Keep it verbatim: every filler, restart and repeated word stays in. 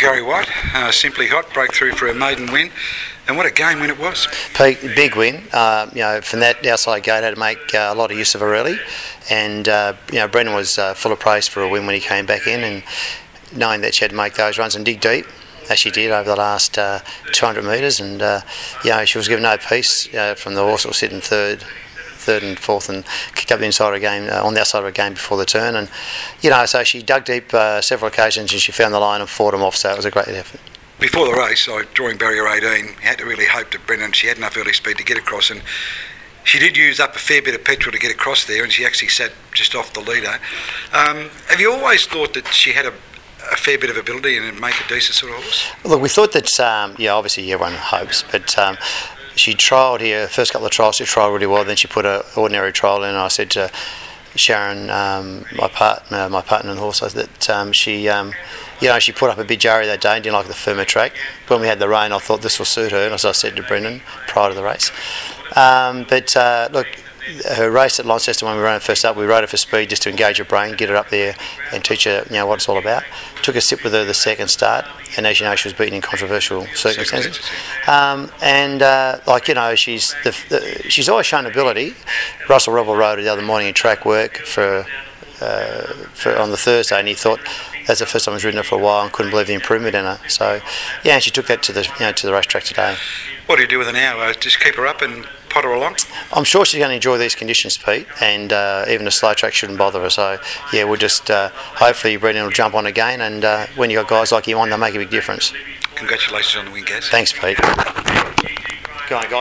Gary White, uh, Simply Hot, broke through for a maiden win. And what a game win it was. Pete, big win. Uh, you know, from that outside gate, had to make uh, a lot of use of her early. And, uh, you know, Brendan was uh, full of praise for a win when he came back in, and knowing that she had to make those runs and dig deep, as she did over the last uh, two hundred metres. And, uh, you know, she was given no peace uh, from the horse that was sitting third. third and fourth, and kicked up the inside of the game, uh, on the outside of the game before the turn. And, you know, so she dug deep uh, several occasions, and she found the line and fought them off, so it was a great effort. Before the race, I drawing barrier eighteen, you had to really hope that Brendan, she had enough early speed to get across, and she did use up a fair bit of petrol to get across there, and she actually sat just off the leader. Um, have you always thought that she had a, a fair bit of ability and make a decent sort of horse? Look, we thought that, um, yeah, obviously everyone hopes, but um, she trialled here, first couple of trials she trialled really well, then she put an ordinary trial in, and I said to Sharon, um, my partner, my partner in the horse, that um, she, um, you know, she put up a big jarry that day and didn't like the firmer track. When we had the rain, I thought this will suit her, and as I said to Brendan prior to the race. Um, but uh, look, her race at Launceston, when we ran it first up, we rode her for speed just to engage her brain, get her up there and teach her, you know, what it's all about. Took a sip with her the second start, and as you know, she was beaten in controversial circumstances. Um, and uh, like you know, she's the, the, she's always shown ability. Russell Revel rode her the other morning in track work for, uh, for on the Thursday, and he thought that's the first time he's ridden her for a while and couldn't believe the improvement in her. So yeah, and she took that to the, you know, to the racetrack today. What do you do with her now? Uh, just keep her up and pot her along? I'm sure she's going to enjoy these conditions, Pete, and uh, even a slow track shouldn't bother her. So yeah, we'll just uh, hopefully Brendan will jump on again, and uh, when you got guys like him on, they make a big difference. Congratulations on the win, Gaz. Thanks, Pete. Go on, guys.